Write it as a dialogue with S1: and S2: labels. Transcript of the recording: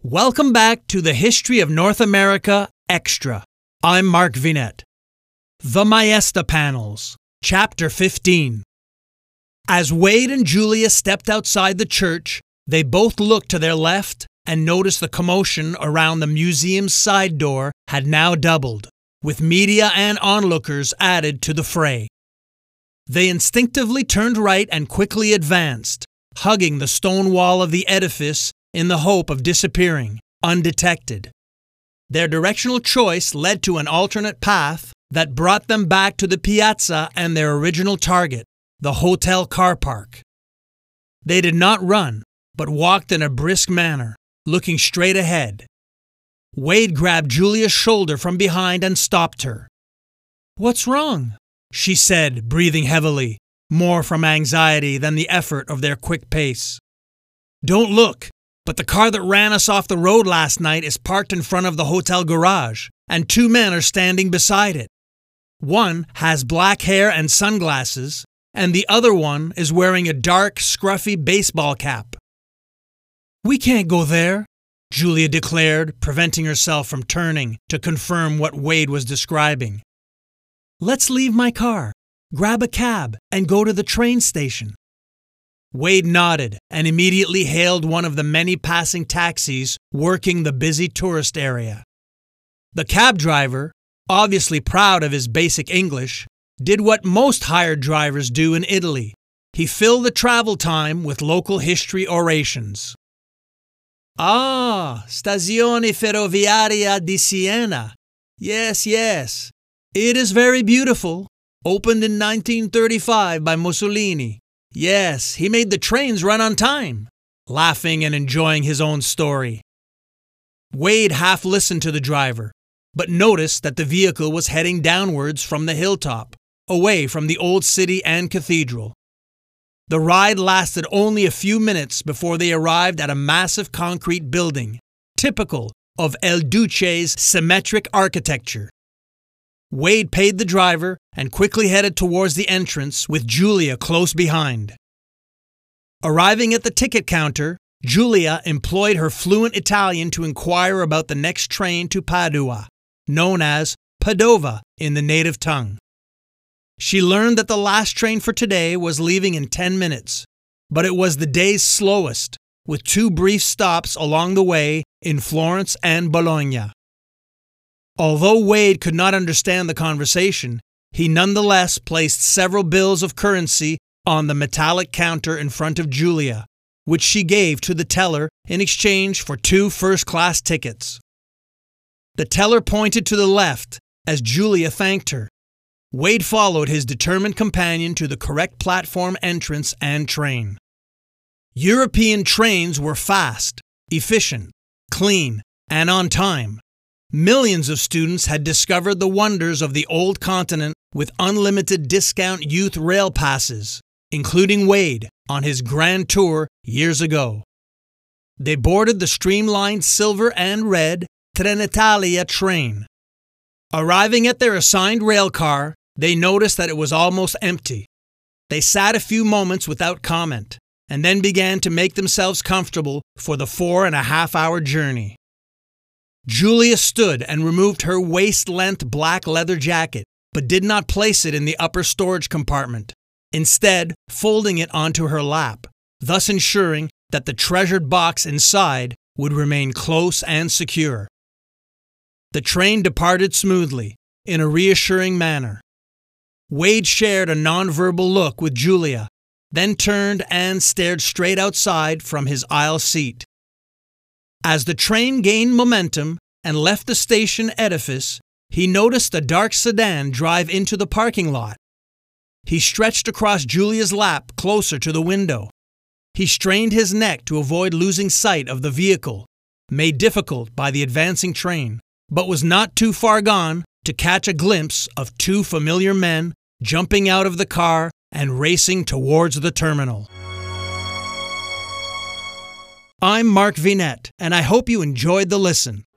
S1: Welcome back to the History of North America Extra. I'm Mark Vinet. The Maesta Panels, Chapter 15. As Wade and Julia stepped outside the church, they both looked to their left and noticed the commotion around the museum's side door had now doubled, with media and onlookers added to the fray. They instinctively turned right and quickly advanced, hugging the stone wall of the edifice in the hope of disappearing, undetected. Their directional choice led to an alternate path that brought them back to the piazza and their original target, the hotel car park. They did not run, but walked in a brisk manner, looking straight ahead. Wade grabbed Julia's shoulder from behind and stopped her. "What's wrong?" she said, breathing heavily, more from anxiety than the effort of their quick pace. "Don't look, but the car that ran us off the road last night is parked in front of the hotel garage, and two men are standing beside it. One has black hair and sunglasses, and the other one is wearing a dark, scruffy baseball cap." "We can't go there," Julia declared, preventing herself from turning to confirm what Wade was describing. "Let's leave my car, grab a cab, and go to the train station." Wade nodded and immediately hailed one of the many passing taxis working the busy tourist area. The cab driver, obviously proud of his basic English, did what most hired drivers do in Italy. He filled the travel time with local history orations. "Ah, Stazione Ferroviaria di Siena. Yes, yes. It is very beautiful. Opened in 1935 by Mussolini. Yes, he made the trains run on time," laughing and enjoying his own story. Wade half listened to the driver, but noticed that the vehicle was heading downwards from the hilltop, away from the old city and cathedral. The ride lasted only a few minutes before they arrived at a massive concrete building, typical of El Duce's symmetric architecture. Wade paid the driver and quickly headed towards the entrance with Julia close behind. Arriving at the ticket counter, Julia employed her fluent Italian to inquire about the next train to Padua, known as Padova in the native tongue. She learned that the last train for today was leaving in 10 minutes, but it was the day's slowest, with 2 brief stops along the way in Florence and Bologna. Although Wade could not understand the conversation, he nonetheless placed several bills of currency on the metallic counter in front of Julia, which she gave to the teller in exchange for 2 first-class tickets. The teller pointed to the left as Julia thanked her. Wade followed his determined companion to the correct platform entrance and train. European trains were fast, efficient, clean, and on time. Millions of students had discovered the wonders of the old continent with unlimited discount youth rail passes, including Wade on his grand tour years ago. They boarded the streamlined silver and red Trenitalia train. Arriving at their assigned rail car, they noticed that it was almost empty. They sat a few moments without comment, and then began to make themselves comfortable for the 4.5-hour journey. Julia stood and removed her waist-length black leather jacket, but did not place it in the upper storage compartment, instead folding it onto her lap, thus ensuring that the treasured box inside would remain close and secure. The train departed smoothly, in a reassuring manner. Wade shared a nonverbal look with Julia, then turned and stared straight outside from his aisle seat. As the train gained momentum and left the station edifice, he noticed a dark sedan drive into the parking lot. He stretched across Julia's lap closer to the window. He strained his neck to avoid losing sight of the vehicle, made difficult by the advancing train, but was not too far gone to catch a glimpse of 2 familiar men jumping out of the car and racing towards the terminal. I'm Mark Vinet, and I hope you enjoyed the listen.